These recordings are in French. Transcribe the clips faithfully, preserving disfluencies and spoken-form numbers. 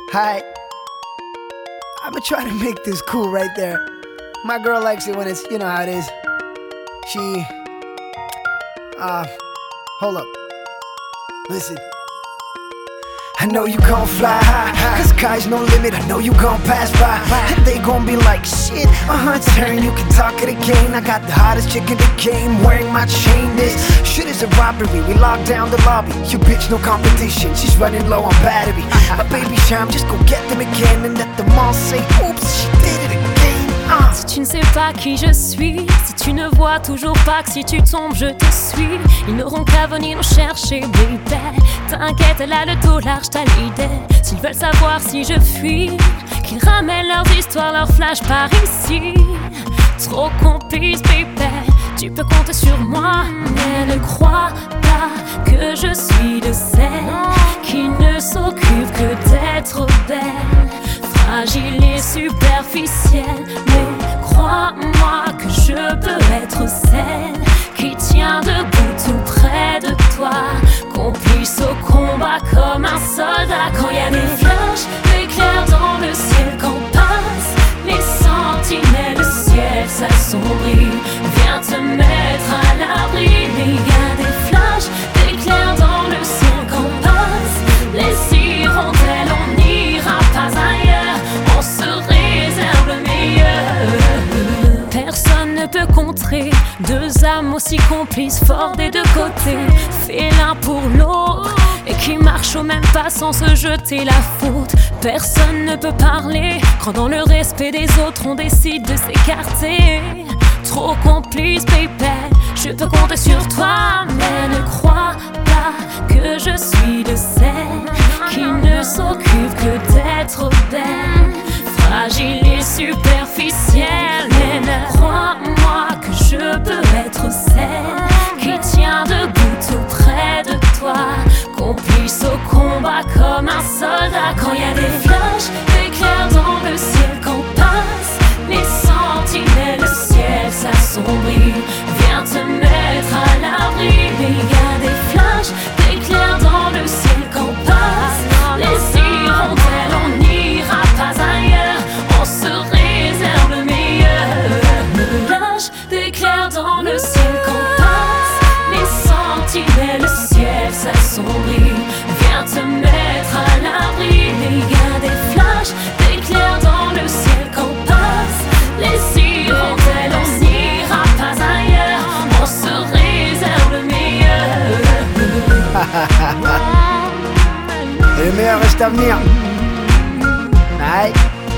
Hi. I'ma try to make this cool right there. My girl likes it when it's, you know how it is. She, uh, hold up. Listen. I know you gon' fly high, cause sky's no limit. I know you gon' pass by, and they gon' be like, shit, uh-huh, turn, you can talk it again. I got the hottest chick in the game, wearing my chain. This shit is a robbery, we locked down the lobby. Your bitch, no competition, she's running low on battery. But baby charm, just go get them again, and let them all say, oops, she did it again. uh. Si tu ne sais pas qui je suis, si tu ne vois toujours pas que si tu tombes je te suis, ils n'auront qu'à venir nous chercher, baby. T'inquiète, elle a le dos large, t'as l'idée. S'ils veulent savoir si je fuis, qu'ils ramènent leurs histoires, leurs flashs par ici. Trop complice, baby. Tu peux compter sur moi, mais ne crois pas que je suis de celles qui ne s'occupent que d'être belle, fragile et superficielle. Mais crois-moi que je peux être celle qui tient debout tout près de toi, complice au combat comme un soldat. Quand y a des flashs d'éclairs dans le ciel, quand passe les sentinelles, le ciel s'assombrit. Viens te mettre à l'abri, mais y a des flashs d'éclairs dans le ciel, quand passe les hirondelles. On n'ira pas ailleurs, on se réserve le meilleur. Personne ne peut contrer deux âmes aussi complices, forts des deux côtés, fait l'un pour l'autre, et qui marchent au même pas sans se jeter la faute. Personne ne peut parler quand dans le respect des autres on décide de s'écarter. Trop complice, baby, je peux compter sur toi, mais ne crois pas que je suis de celles qui ne s'occupent que d'être belle, fragile et superficielle. Mais ne crois-moi que je peux être celle qui tient debout tout près de toi, complice au combat comme un soldat. Quand y a des flashs d'éclairs dans le ciel, quand passe les sentinelles, le ciel s'assombrit. Viens te mettre à l'abri, mais y a des flashs d'éclairs dans le ciel, quand passe les hirondelles. On n'ira pas ailleurs, on se réserve le meilleur. Flash d'éclairs dans le ciel, quand passe les sentinelles, le ciel s'assombrit. Viens te mettre à l'abri, mais y a des flashs d'éclairs dans le ciel, quand passe les hirondelles. On n'ira pas ailleurs, on se réserve le meilleur. Et le meilleur reste à venir. Aïe.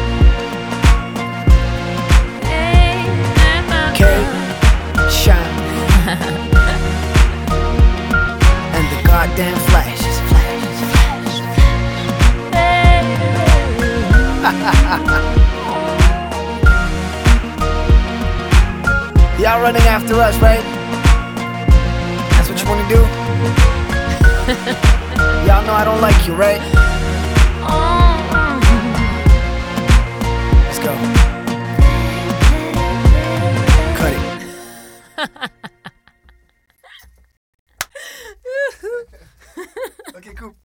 K, Shine and the goddamn flashes. Y'all running after us, right? That's what you wanna do? Y'all know I don't like you, right?